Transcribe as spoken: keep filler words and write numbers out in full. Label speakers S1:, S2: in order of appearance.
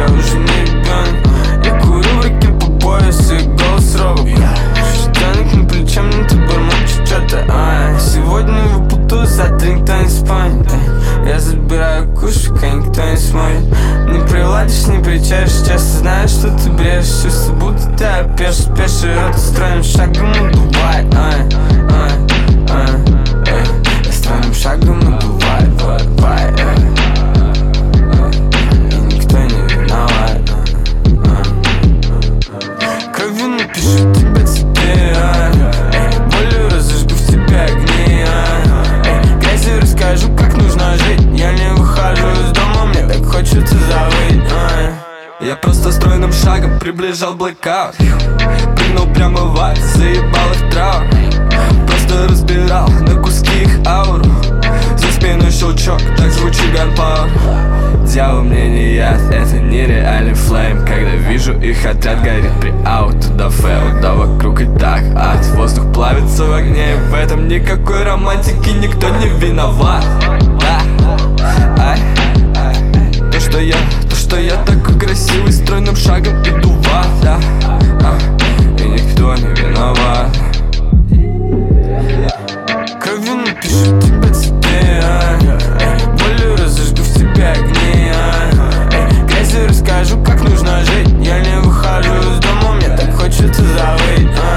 S1: я уже не ребенок. Я курю в руке по пояс и голос робот. Штаник на плече, мне ты бормочешь что-то, а сегодня выпутаю, завтра никто не вспомнит. Я забираю кушек, а никто не смотрит. Не приладишь, не причаешь, часто знаешь, что ты брешешь. Чувство, будто ты опешишь, пеший рот стройным шагом удувает. Ай, ай, ай, ай. Я стройным шагом удувает, ай, ай, ай. И никто не виноват. Кровью напишу тебе цветы, ай. Болью разожгу в тебе огни, ай. Грязью расскажу, как нужно жить. Я не выхожу из дома, мне так хочется завыть, ай.
S2: Я просто стройным шагом приближал блэкаут. Прыгнул прямо в ад, заебал их траур. Просто разбирал на куски их ауру. За спиной щелчок, так звучит gunpowder. Дьявол мне не яд, это нереальный флейм. Когда вижу их, отряд горит при аут. Туда фейл, да вокруг и так ад. Воздух плавится в огне, и в этом никакой романтики, никто не виноват. Да, ай, то, что я, то, что я такой красивый, стройным шагом иду в ад, да, а, и никто не виноват.
S1: Кровью напишу тебе цветы, ай. Болью разожгу в тебе огни, ай. Грязью расскажу, как нужно жить. Я не выхожу из дома, мне так хочется завыть, ай.